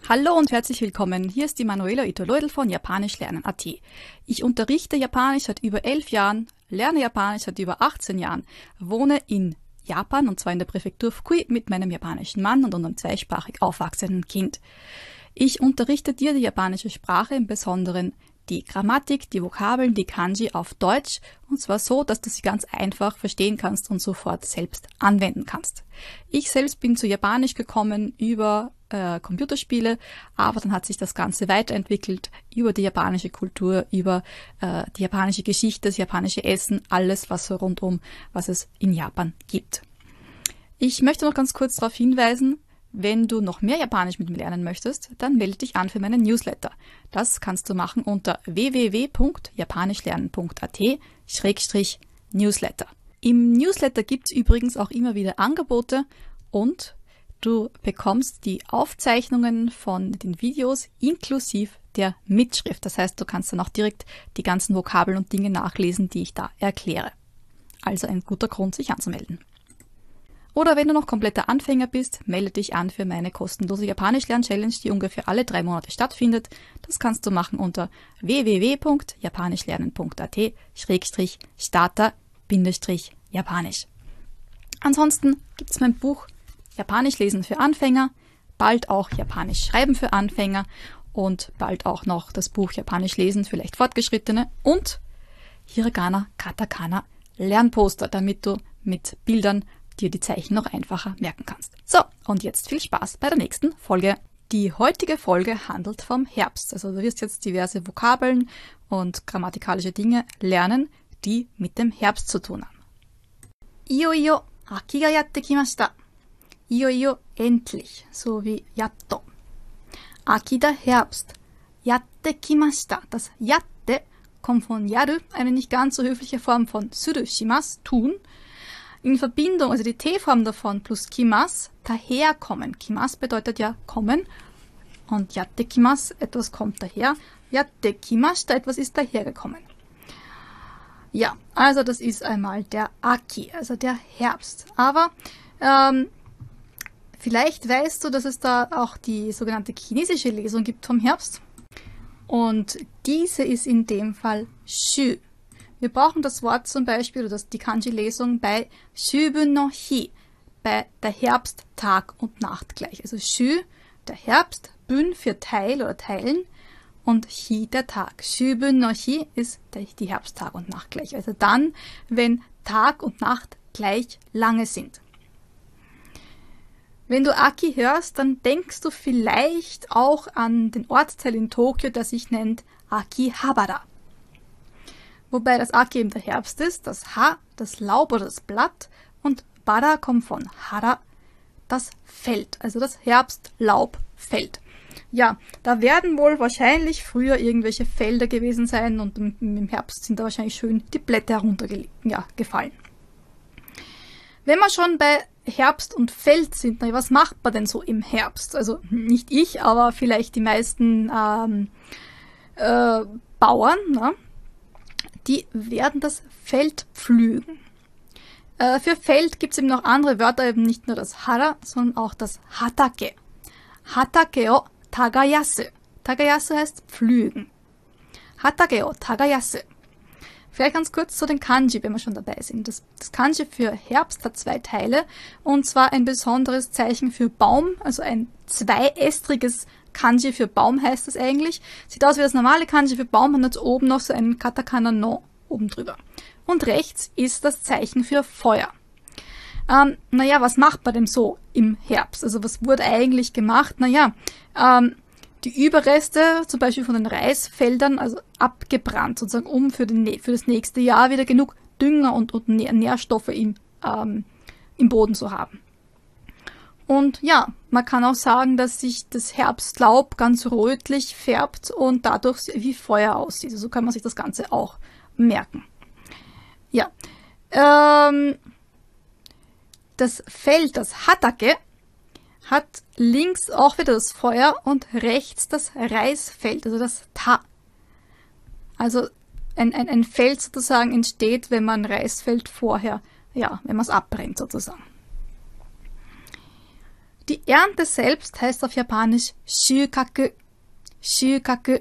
Hallo und herzlich willkommen. Hier ist die Manuela Ito-Leudl von japanischlernen.at. Ich unterrichte Japanisch seit über 11 Jahren, lerne Japanisch seit über 18 Jahren, wohne in Japan und zwar in der Präfektur Fukui mit meinem japanischen Mann und unserem zweisprachig aufwachsenden Kind. Ich unterrichte dir die japanische Sprache, im Besonderen die Grammatik, die Vokabeln, die Kanji auf Deutsch und zwar so, dass du sie ganz einfach verstehen kannst und sofort selbst anwenden kannst. Ich selbst bin zu Japanisch gekommen über Computerspiele, aber dann hat sich das Ganze weiterentwickelt über die japanische Kultur, über die japanische Geschichte, das japanische Essen, alles was so rundum, was es in Japan gibt. Ich möchte noch ganz kurz darauf hinweisen, wenn du noch mehr Japanisch mit mir lernen möchtest, dann melde dich an für meinen Newsletter. Das kannst du machen unter www.japanischlernen.at/Newsletter. Im Newsletter gibt es übrigens auch immer wieder Angebote und du bekommst die Aufzeichnungen von den Videos inklusive der Mitschrift. Das heißt, du kannst dann auch direkt die ganzen Vokabeln und Dinge nachlesen, die ich da erkläre. Also ein guter Grund, sich anzumelden. Oder wenn du noch kompletter Anfänger bist, melde dich an für meine kostenlose Japanisch-Lern-Challenge, die ungefähr alle 3 Monate stattfindet. Das kannst du machen unter www.japanischlernen.at/starter-japanisch. Ansonsten gibt es mein Buch Japanisch lesen für Anfänger, bald auch Japanisch schreiben für Anfänger und bald auch noch das Buch Japanisch lesen für leicht Fortgeschrittene und Hiragana, Katakana Lernposter, damit du mit Bildern dir die Zeichen noch einfacher merken kannst. So, und jetzt viel Spaß bei der nächsten Folge. Die heutige Folge handelt vom Herbst. Also du wirst jetzt diverse Vokabeln und grammatikalische Dinge lernen, die mit dem Herbst zu tun haben. Iyo, Aki ga yatte kimashita. Iyo, endlich, so wie yatto. Aki, der Herbst. Yatte kimashita. Das yatte kommt von yaru, eine nicht ganz so höfliche Form von suru shimasu, tun. In Verbindung, also die T-Form davon plus kimas, daherkommen. Kimas bedeutet ja kommen und yatte kimas, etwas kommt daher. Yatte kimashita, etwas ist dahergekommen. Ja, also das ist einmal der Aki, also der Herbst. Aber vielleicht weißt du, dass es da auch die sogenannte chinesische Lesung gibt vom Herbst. Und diese ist in dem Fall Shu. Wir brauchen das Wort zum Beispiel, oder die Kanji-Lesung bei Shubun no Hi, bei der Herbst, Tag und Nacht gleich. Also Shu, der Herbst, Bun für Teil oder Teilen und Hi, der Tag. Shubun no Hi ist die Herbst, Tag und Nacht gleich. Also dann, wenn Tag und Nacht gleich lange sind. Wenn du Aki hörst, dann denkst du vielleicht auch an den Ortsteil in Tokio, der sich nennt Akihabara. Wobei das Aki eben der Herbst ist, das Ha, das Laub oder das Blatt und Bara kommt von Hara, das Feld, also das Herbstlaubfeld. Ja, da werden wohl wahrscheinlich früher irgendwelche Felder gewesen sein und im Herbst sind da wahrscheinlich schön die Blätter heruntergefallen. Wenn wir schon bei Herbst und Feld sind, was macht man denn so im Herbst? Also nicht ich, aber vielleicht die meisten Bauern, ne? Die werden das Feld pflügen. Für Feld gibt es eben noch andere Wörter, eben nicht nur das Hara, sondern auch das Hatake. Hatake o tagayasu. Tagayasu heißt pflügen. Hatake o tagayasu. Vielleicht ganz kurz zu den Kanji, wenn wir schon dabei sind. Das Kanji für Herbst hat 2 Teile und zwar ein besonderes Zeichen für Baum, also ein zweiästriges Kanji für Baum heißt das eigentlich. Sieht aus wie das normale Kanji für Baum und hat oben noch so einen Katakana no oben drüber. Und rechts ist das Zeichen für Feuer. Was macht man denn so im Herbst? Also was wurde eigentlich gemacht? Die Überreste zum Beispiel von den Reisfeldern, also abgebrannt, sozusagen um für das nächste Jahr wieder genug Dünger und Nährstoffe im Boden zu haben. Und ja, man kann auch sagen, dass sich das Herbstlaub ganz rötlich färbt und dadurch wie Feuer aussieht. So kann man sich das Ganze auch merken. Ja, das Feld, das Hatake, hat links auch wieder das Feuer und rechts das Reisfeld, also das Ta. Also ein Feld sozusagen entsteht, wenn man Reisfeld vorher, wenn man es abbrennt sozusagen. Die Ernte selbst heißt auf Japanisch shukaku. Shukaku.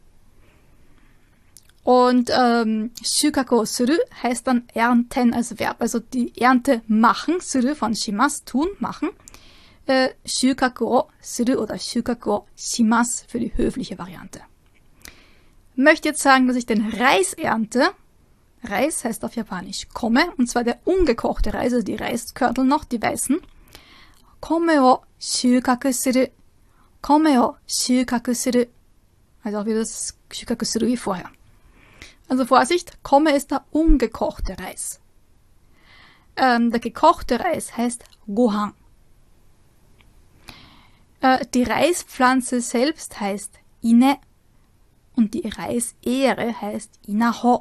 Und shukaku suru heißt dann ernten als Verb. Also die Ernte machen, suru von shimasu, tun, machen. Shukaku o suru oder shukaku o shimasu für die höfliche Variante. Ich möchte jetzt sagen, dass ich den Reis ernte. Reis heißt auf Japanisch Kome, und zwar der ungekochte Reis, also die Reiskörner noch, die weißen. Kome o shukaku suru. Kome o shukaku suru. Also auch wieder das shukaku suru wie vorher. Also Vorsicht, Kome ist der ungekochte Reis. Der gekochte Reis heißt Gohan. Die Reispflanze selbst heißt Ine und die Reisähre heißt Inaho.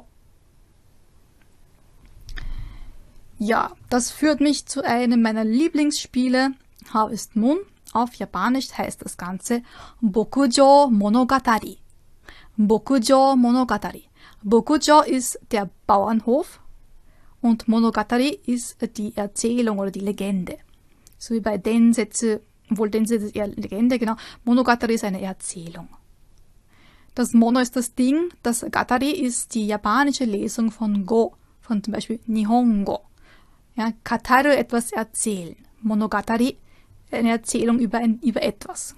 Ja, das führt mich zu einem meiner Lieblingsspiele, Harvest Moon. Auf Japanisch heißt das Ganze Bokujo Monogatari. Bokujo Monogatari. Bokujo ist der Bauernhof und Monogatari ist die Erzählung oder die Legende. So wie bei Densetsu, obwohl Densetsu ist eher Legende, genau. Monogatari ist eine Erzählung. Das Mono ist das Ding, das Gatari ist die japanische Lesung von Go, von zum Beispiel Nihongo. Ja, Kataru, etwas erzählen. Monogatari, eine Erzählung über etwas.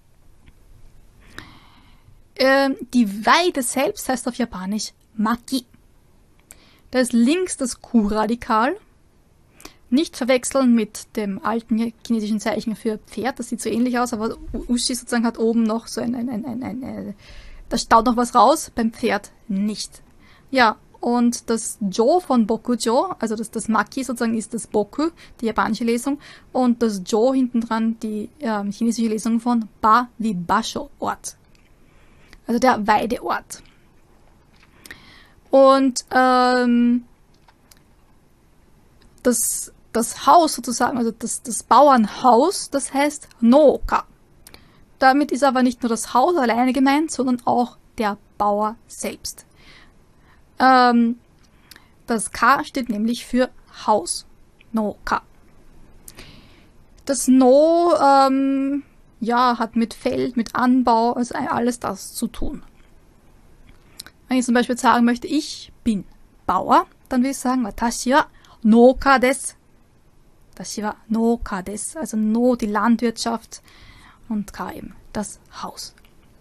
Die Weide selbst heißt auf Japanisch Maki. Da ist links das Q-Radikal. Nicht verwechseln mit dem alten chinesischen Zeichen für Pferd. Das sieht so ähnlich aus, aber Ushi sozusagen hat oben noch so da staut noch was raus, beim Pferd nicht. Ja, und das Jo von Bokujo, also das Maki sozusagen ist das Boku, die japanische Lesung, und das Jo hinten dran die chinesische Lesung von Ba wie Basho, Ort. Also der Weideort. Und das Haus sozusagen, also das Bauernhaus, das heißt Nooka. Damit ist aber nicht nur das Haus alleine gemeint, sondern auch der Bauer selbst. Das K steht nämlich für Haus. Nooka. Das No hat mit Feld, mit Anbau, also alles das zu tun. Wenn ich zum Beispiel sagen möchte, ich bin Bauer, dann will ich sagen, Watashi wa Nooka desu. Watashi wa Nooka desu. Also No, die Landwirtschaft, und K eben, das Haus.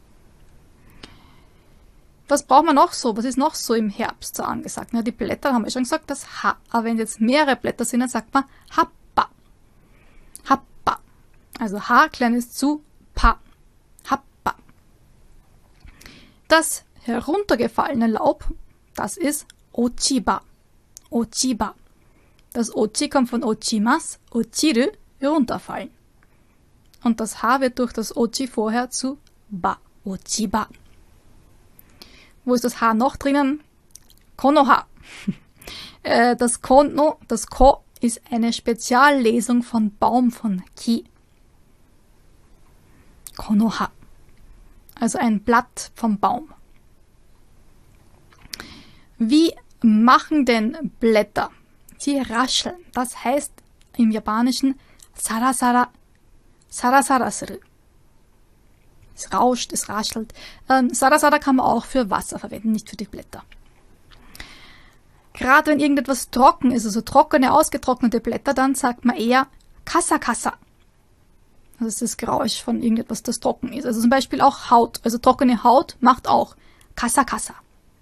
Was braucht man noch so? Was ist noch so im Herbst so angesagt? Na, die Blätter haben wir schon gesagt, das Ha. Aber wenn jetzt mehrere Blätter sind, dann sagt man Happa. Happa. Also H kleines zu Pa. Happa. Das heruntergefallene Laub, das ist Ochiba. Ochiba. Das Ochi kommt von Ochimas, Ochiru, herunterfallen. Und das H wird durch das Ochi vorher zu Ba. Ochiba. Wo ist das H noch drinnen? Konoha. Das Kono, das Ko, ist eine Speziallesung von Baum, von Ki. Konoha. Also ein Blatt vom Baum. Wie machen denn Blätter? Sie rascheln. Das heißt im Japanischen Sarasara. Sarasara suru. Es rauscht, es raschelt. Sarasara kann man auch für Wasser verwenden, nicht für die Blätter. Gerade wenn irgendetwas trocken ist, also trockene, ausgetrocknete Blätter, dann sagt man eher Kasa Kasa. Das ist das Geräusch von irgendetwas, das trocken ist. Also zum Beispiel auch Haut. Also trockene Haut macht auch Kasa Kasa.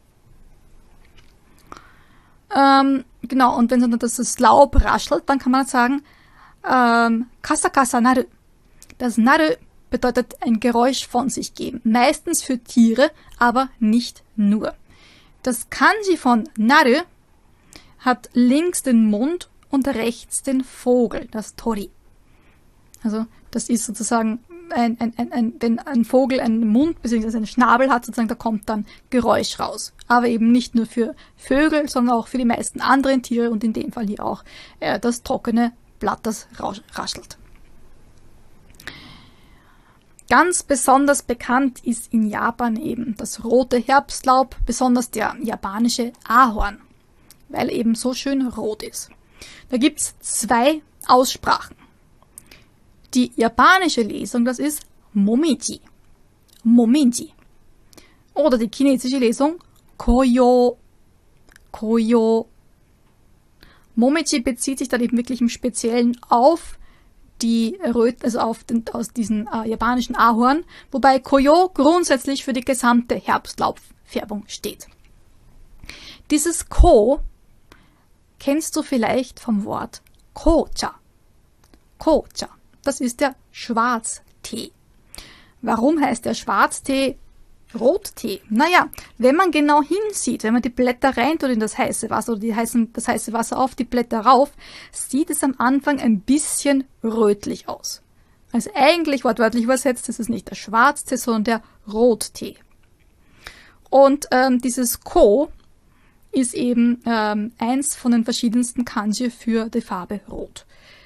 Genau, und wenn dann das Laub raschelt, dann kann man sagen Kasa Kasa naru. Das Naru bedeutet ein Geräusch von sich geben. Meistens für Tiere, aber nicht nur. Das Kanji von Naru hat links den Mund und rechts den Vogel, das Tori. Also das ist sozusagen, wenn ein Vogel einen Mund bzw. einen Schnabel hat, sozusagen, da kommt dann Geräusch raus. Aber eben nicht nur für Vögel, sondern auch für die meisten anderen Tiere und in dem Fall hier auch das trockene Blatt, das raschelt. Ganz besonders bekannt ist in Japan eben das rote Herbstlaub, besonders der japanische Ahorn, weil eben so schön rot ist. Da gibt es zwei Aussprachen. Die japanische Lesung, das ist Momiji. Momiji. Oder die chinesische Lesung Koyo. Koyo. Momiji bezieht sich dann eben wirklich im Speziellen auf die Röten, also aus diesen japanischen Ahorn, wobei Koyo grundsätzlich für die gesamte Herbstlaubfärbung steht. Dieses Ko kennst du vielleicht vom Wort Kocha. Kocha, das ist der Schwarztee. Warum heißt der Schwarztee Rottee? Naja, wenn man genau hinsieht, wenn man die Blätter reintut in das heiße Wasser oder das heiße Wasser auf die Blätter rauf, sieht es am Anfang ein bisschen rötlich aus. Also eigentlich wortwörtlich übersetzt ist es nicht der Schwarztee, sondern der Rottee. Und dieses Ko ist eben eins von den verschiedensten Kanji für die Farbe Rot.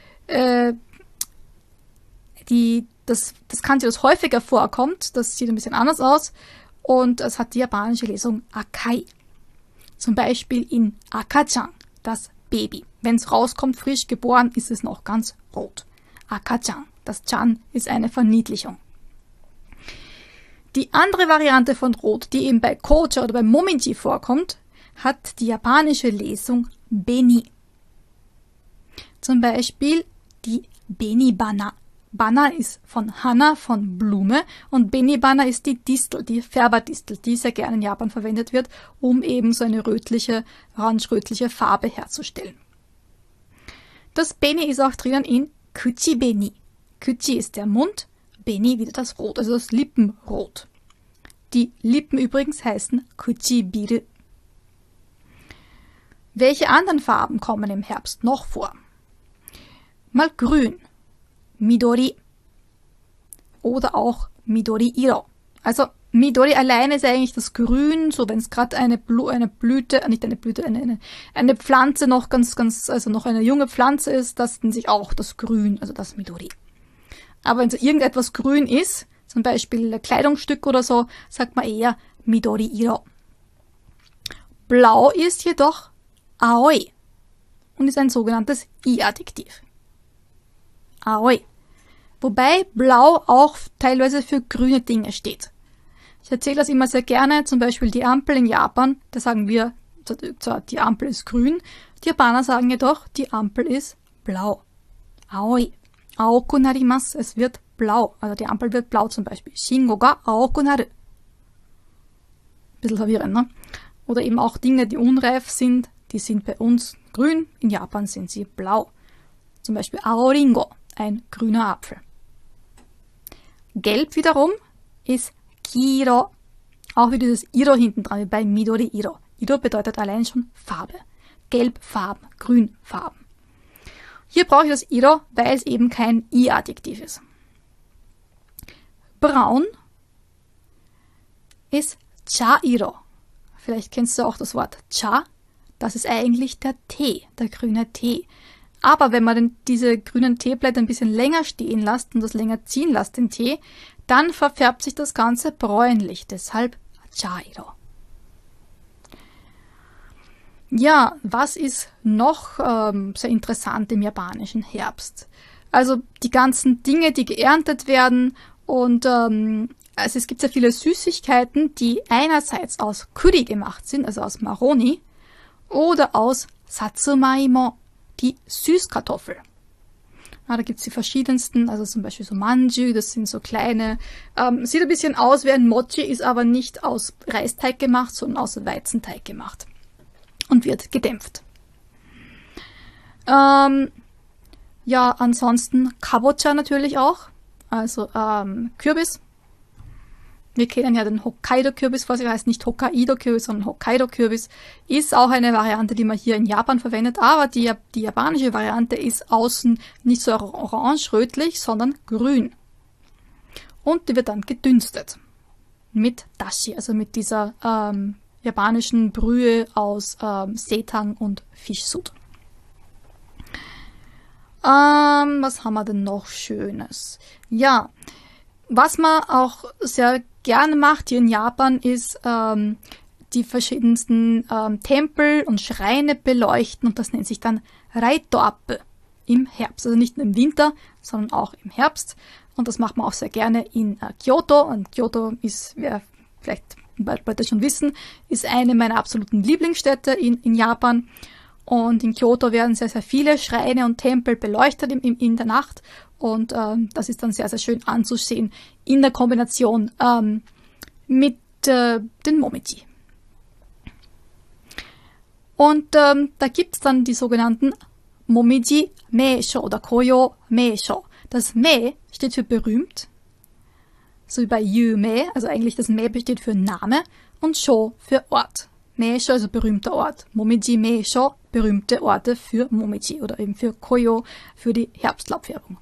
Das Kanji, das häufiger vorkommt, das sieht ein bisschen anders aus und es hat die japanische Lesung Akai. Zum Beispiel in Akachan, das Baby. Wenn es rauskommt, frisch geboren, ist es noch ganz rot. Akachan, das Chan ist eine Verniedlichung. Die andere Variante von Rot, die eben bei Kocha oder bei Momiji vorkommt, hat die japanische Lesung Beni. Zum Beispiel die Benibana. Bana ist von Hana, von Blume, und Benibana ist die Distel, die Färberdistel, die sehr gerne in Japan verwendet wird, um eben so eine orange-rötliche Farbe herzustellen. Das Beni ist auch drinnen in Kuchi-Beni. Kuchi ist der Mund, Beni wieder das Rot, also das Lippenrot. Die Lippen übrigens heißen Kuchi-Biru. Welche anderen Farben kommen im Herbst noch vor? Mal grün. Midori oder auch Midori-iro. Also Midori alleine ist eigentlich das Grün, so wenn es gerade eine Pflanze noch also noch eine junge Pflanze ist, das nennt sich auch das Grün, also das Midori. Aber wenn so irgendetwas grün ist, zum Beispiel ein Kleidungsstück oder so, sagt man eher Midori-iro. Blau ist jedoch Aoi und ist ein sogenanntes I-Adjektiv. Aoi. Wobei Blau auch teilweise für grüne Dinge steht. Ich erzähle das immer sehr gerne, zum Beispiel die Ampel in Japan, da sagen wir, die Ampel ist grün, die Japaner sagen jedoch, die Ampel ist blau. Aoi. Aoku narimasu, es wird blau, also die Ampel wird blau zum Beispiel. Shingo ga aoku naru. Bisschen verwirrend, ne? Oder eben auch Dinge, die unreif sind, die sind bei uns grün, in Japan sind sie blau. Zum Beispiel Aoringo, ein grüner Apfel. Gelb wiederum ist Kiro. Auch wie dieses Iro hinten dran, wie bei Midori-Iro. Iro bedeutet allein schon Farbe. Gelbfarben, Grünfarben. Hier brauche ich das Iro, weil es eben kein I-Adjektiv ist. Braun ist Cha-Iro. Vielleicht kennst du auch das Wort Cha. Das ist eigentlich der Tee, der grüne Tee. Aber wenn man diese grünen Teeblätter ein bisschen länger stehen lässt und das länger ziehen lässt, den Tee, dann verfärbt sich das Ganze bräunlich, deshalb Chairo. Ja, was ist noch sehr interessant im japanischen Herbst? Also die ganzen Dinge, die geerntet werden und also es gibt sehr viele Süßigkeiten, die einerseits aus Kuri gemacht sind, also aus Maroni, oder aus Satsumaimo, die Süßkartoffel. Ja, da gibt es die verschiedensten, also zum Beispiel so Manju, das sind so kleine, sieht ein bisschen aus wie ein Mochi, ist aber nicht aus Reisteig gemacht, sondern aus Weizenteig gemacht und wird gedämpft. Ja, ansonsten Kabocha natürlich auch, also Kürbis. Wir kennen ja den Hokkaido-Kürbis, was heißt nicht Hokkaido-Kürbis, sondern Hokkaido-Kürbis. Ist auch eine Variante, die man hier in Japan verwendet, aber die japanische Variante ist außen nicht so orange-rötlich, sondern grün. Und die wird dann gedünstet. Mit Dashi, also mit dieser japanischen Brühe aus Seitan und Fischsud. Was haben wir denn noch Schönes? Ja, was man auch sehr gerne macht hier in Japan, ist die verschiedensten Tempel und Schreine beleuchten und das nennt sich dann Raitoappe im Herbst. Also nicht nur im Winter, sondern auch im Herbst. Und das macht man auch sehr gerne in Kyoto. Und Kyoto ist, wer vielleicht bald schon wissen, ist eine meiner absoluten Lieblingsstädte in Japan. Und in Kyoto werden sehr, sehr viele Schreine und Tempel beleuchtet in der Nacht. Und das ist dann sehr, sehr schön anzusehen in der Kombination mit den Momiji. Und da gibt es dann die sogenannten Momiji Meisho oder Koyo Meisho. Das Me steht für berühmt, so wie bei Yume, also eigentlich das Me steht für Name und Sho für Ort. Meisho, also berühmter Ort. Momiji Meisho, berühmte Orte für Momiji oder eben für Koyo, für die Herbstlaubfärbung.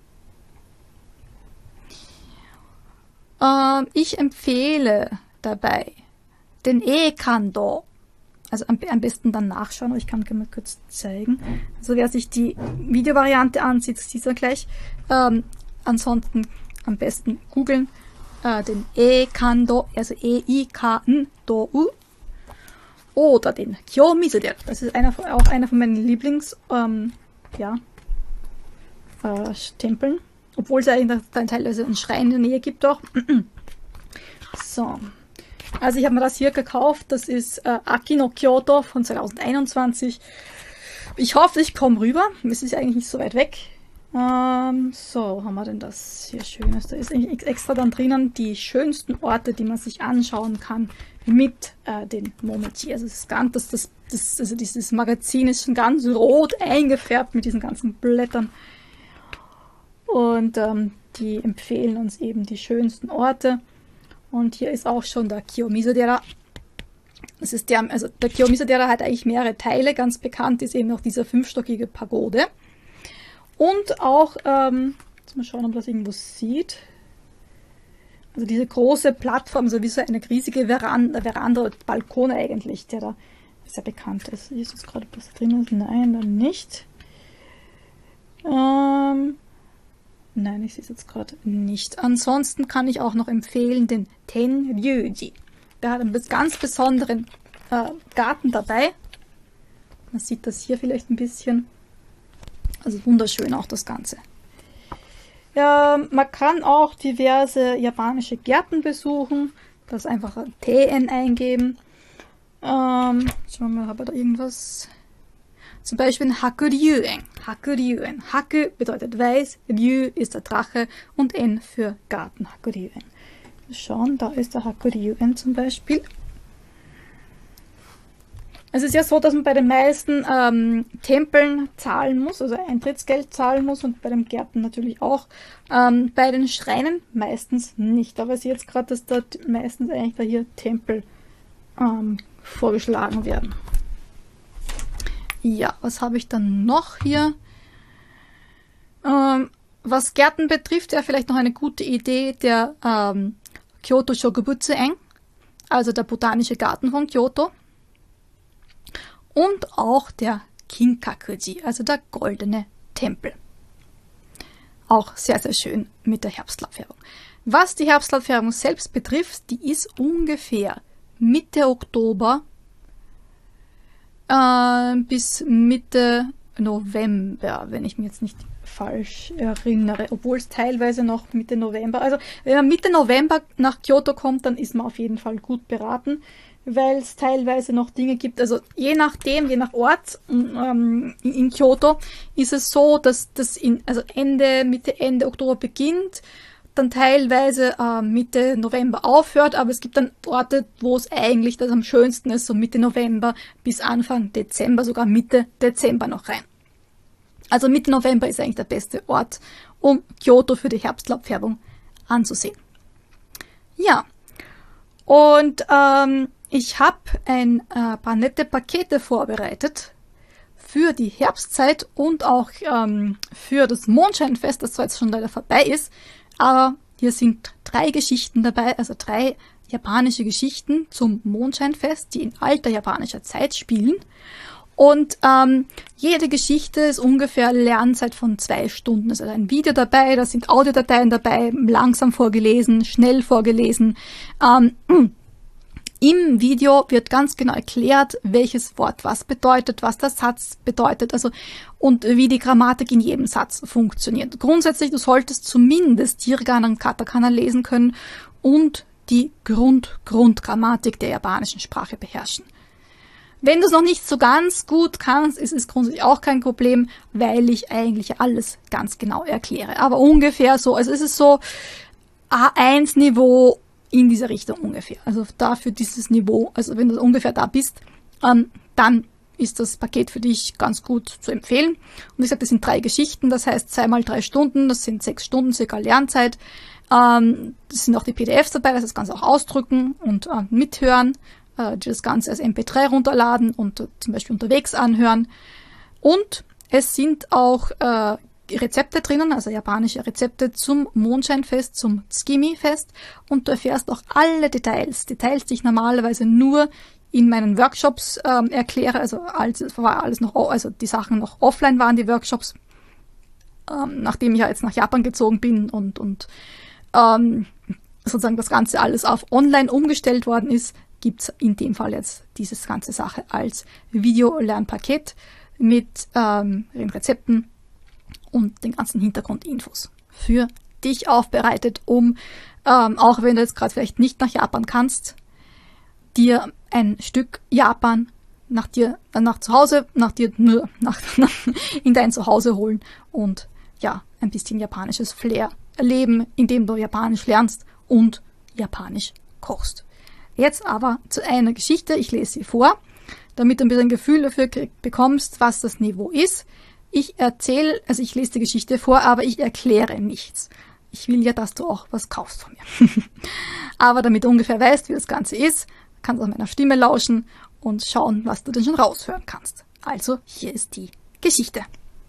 Ich empfehle dabei den E-Kando. Also am besten dann nachschauen, aber ich kann mal kurz zeigen. Also wer sich die Videovariante ansieht, sieht er gleich. Ansonsten am besten googeln den E-Kando, also E-I-K-N-Do-U. Oder den Kiyomizu-dera. Das ist auch einer von meinen Lieblings-Tempeln. Obwohl es eigentlich dann teilweise einen Schrein in der Nähe gibt auch. So. Also ich habe mir das hier gekauft. Das ist Aki no Kyoto von 2021. Ich hoffe, ich komme rüber. Es ist eigentlich nicht so weit weg. So, haben wir denn das hier Schönes? Da ist eigentlich extra dann drinnen die schönsten Orte, die man sich anschauen kann mit den Momiji. Also also dieses Magazin ist schon ganz rot eingefärbt mit diesen ganzen Blättern. Und die empfehlen uns eben die schönsten Orte. Und hier ist auch schon der Kiyomizu-dera. Das ist der Kiyomizu-dera hat eigentlich mehrere Teile. Ganz bekannt ist eben noch dieser 5-stockige Pagode. Und auch, jetzt mal schauen, ob man das irgendwo sieht. Also diese große Plattform, so wie so eine riesige Veranda, Balkon eigentlich, der da sehr bekannt ist. Hier ist jetzt gerade was drin ist. Nein, dann nicht. Nein, ich sehe es jetzt gerade nicht. Ansonsten kann ich auch noch empfehlen den Tenryuji. Der hat einen ganz besonderen Garten dabei. Man sieht das hier vielleicht ein bisschen. Also wunderschön auch das Ganze. Ja, man kann auch diverse japanische Gärten besuchen. Das einfach TN eingeben. Schauen wir mal, habe ich da irgendwas... Zum Beispiel Hakuryūen. Hakuryūen. Haku bedeutet weiß, Ryu ist der Drache und N für Garten. Hakuryūen. Schauen, da ist der Hakuryūen zum Beispiel. Es ist ja so, dass man bei den meisten Tempeln zahlen muss, also Eintrittsgeld zahlen muss und bei den Gärten natürlich auch. Bei den Schreinen meistens nicht. Aber ich sehe jetzt gerade, dass dort meistens eigentlich da hier Tempel vorgeschlagen werden. Ja, was habe ich dann noch hier? Was Gärten betrifft, ja vielleicht noch eine gute Idee, der Kyoto Shokubutsu-en, also der botanische Garten von Kyoto. Und auch der Kinkakuji, also der goldene Tempel. Auch sehr, sehr schön mit der Herbstlaubfärbung. Was die Herbstlaubfärbung selbst betrifft, die ist ungefähr Mitte Oktober bis Mitte November, wenn ich mich jetzt nicht falsch erinnere, obwohl es teilweise noch Mitte November, also wenn man Mitte November nach Kyoto kommt, dann ist man auf jeden Fall gut beraten, weil es teilweise noch Dinge gibt, also je nach Ort in Kyoto ist es so, dass das Mitte Oktober beginnt, dann teilweise Mitte November aufhört, aber es gibt dann Orte, wo es eigentlich das am schönsten ist, so Mitte November bis Anfang Dezember, sogar Mitte Dezember noch rein. Also Mitte November ist eigentlich der beste Ort, um Kyoto für die Herbstlaubfärbung anzusehen. Ja, und ich habe ein paar nette Pakete vorbereitet für die Herbstzeit und auch für das Mondscheinfest, das zwar jetzt schon leider vorbei ist, aber hier sind 3 Geschichten dabei, also 3 japanische Geschichten zum Mondscheinfest, die in alter japanischer Zeit spielen. Und jede Geschichte ist ungefähr Lernzeit von 2 Stunden. Es ist ein Video dabei, da sind Audiodateien dabei, langsam vorgelesen, schnell vorgelesen. Im Video wird ganz genau erklärt, welches Wort was bedeutet, was der Satz bedeutet, also und wie die Grammatik in jedem Satz funktioniert. Grundsätzlich, du solltest zumindest Hiragana und Katakana lesen können und die Grundgrammatik der japanischen Sprache beherrschen. Wenn du es noch nicht so ganz gut kannst, ist es grundsätzlich auch kein Problem, weil ich eigentlich alles ganz genau erkläre. Aber ungefähr so, also es ist so A1-Niveau in dieser Richtung ungefähr. Also dafür dieses Niveau, also wenn du ungefähr da bist, dann ist das Paket für dich ganz gut zu empfehlen. Und ich sage, das sind 3 Geschichten, das heißt 2 mal 3 Stunden, das sind 6 Stunden circa Lernzeit. Das sind auch die PDFs dabei, das heißt, kannst du auch ausdrücken und mithören, das Ganze als MP3 runterladen und zum Beispiel unterwegs anhören. Und es sind auch Rezepte drinnen, also japanische Rezepte zum Mondscheinfest, zum Tsukimi-Fest, und du erfährst auch alle Details, die ich normalerweise nur in meinen Workshops erkläre, also als war alles noch, also die Sachen noch offline waren, die Workshops, nachdem ich ja jetzt nach Japan gezogen bin und sozusagen das Ganze alles auf online umgestellt worden ist, gibt's in dem Fall jetzt dieses ganze Sache als Video-Lernpaket mit den Rezepten und den ganzen Hintergrundinfos für dich aufbereitet, um, auch wenn du jetzt gerade vielleicht nicht nach Japan kannst, dir ein Stück Japan in dein Zuhause holen und ja, ein bisschen japanisches Flair erleben, indem du Japanisch lernst und Japanisch kochst. Jetzt aber zu einer Geschichte, ich lese sie vor, damit du ein bisschen ein Gefühl dafür bekommst, was das Niveau ist. Ich lese die Geschichte vor, aber ich erkläre nichts. Ich will ja, dass du auch was kaufst von mir. Aber damit du ungefähr weißt, wie das Ganze ist, kannst du auch meiner Stimme lauschen und schauen, was du denn schon raushören kannst. Also, hier ist die Geschichte.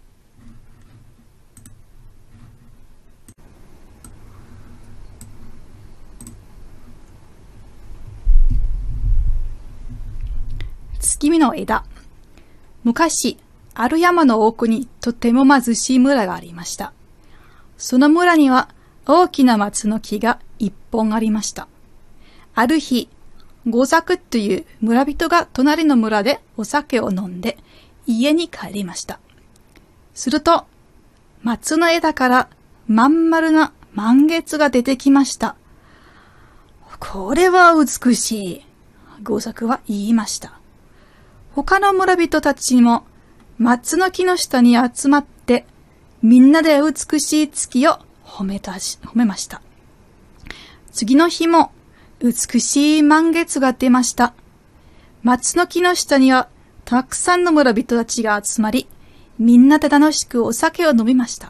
Tsukimi no Eda. 昔、ある山の奥にとても貧しい村がありました。その村には大きな松の木が一本ありました。ある日、ゴザクという村人が隣の村でお酒を飲んで家に帰りました。すると、松の枝からまん丸な満月が出てきました。これは美しい。ゴザクは言いました。他の村人たちも松の木の下に集まってみんなで美しい月を褒めました。次の日も美しい満月が出ました。松の木の下にはたくさんの村人たちが集まり、みんなで楽しくお酒を飲みました。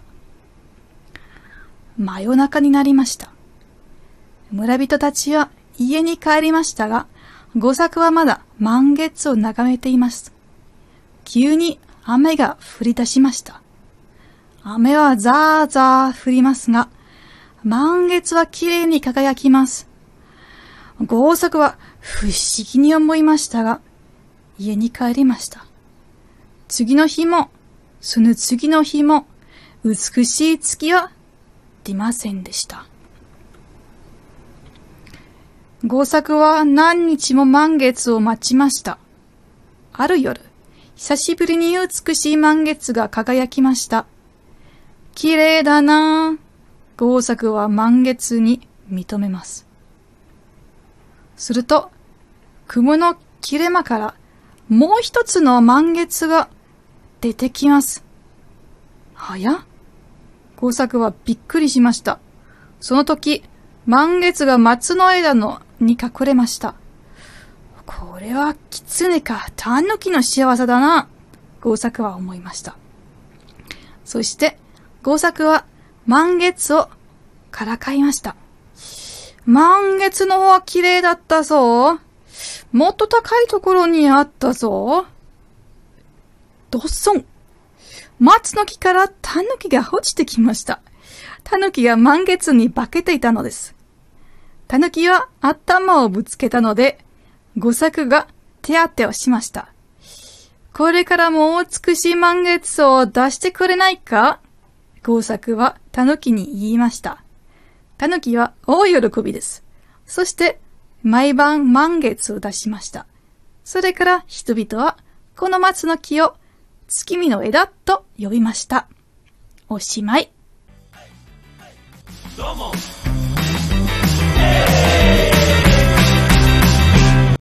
真夜中になりました。村人たちは家に帰りましたが、ゴザクはまだ満月を眺めています。急に雨が降り出しました。雨はザーザー降りますが、満月はきれいに輝きます。ゴザクは不思議に思いましたが、家に帰りました。次の日も、その次の日も、美しい月は出ませんでした。ゴザクは何日も満月を待ちました。ある夜、久しぶりに美しい満月が輝きました。綺麗だなぁ。ゴザクは満月に認めます。すると、雲の切れ間からもう一つの満月が出てきます。はや？ゴザクはびっくりしました。その時、満月が松の枝に隠れました。これは狐かタヌキの仕業だな。ゴザクは思いました。そして、ゴザクは満月をからかいました。満月の方は綺麗だったぞ。もっと高いところにあったぞ。ドッソン。松の木からタヌキが落ちてきました。タヌキが満月に化けていたのです。タヌキは頭をぶつけたので、ゴザクが手当てをしました。これからも美しい満月を出してくれないか？ゴザクはタヌキに言いました。タヌキは大喜びです。そして、 毎晩満月を出しました。それから人々はこの松の木を月見の枝と呼びました。おしまい。 どうも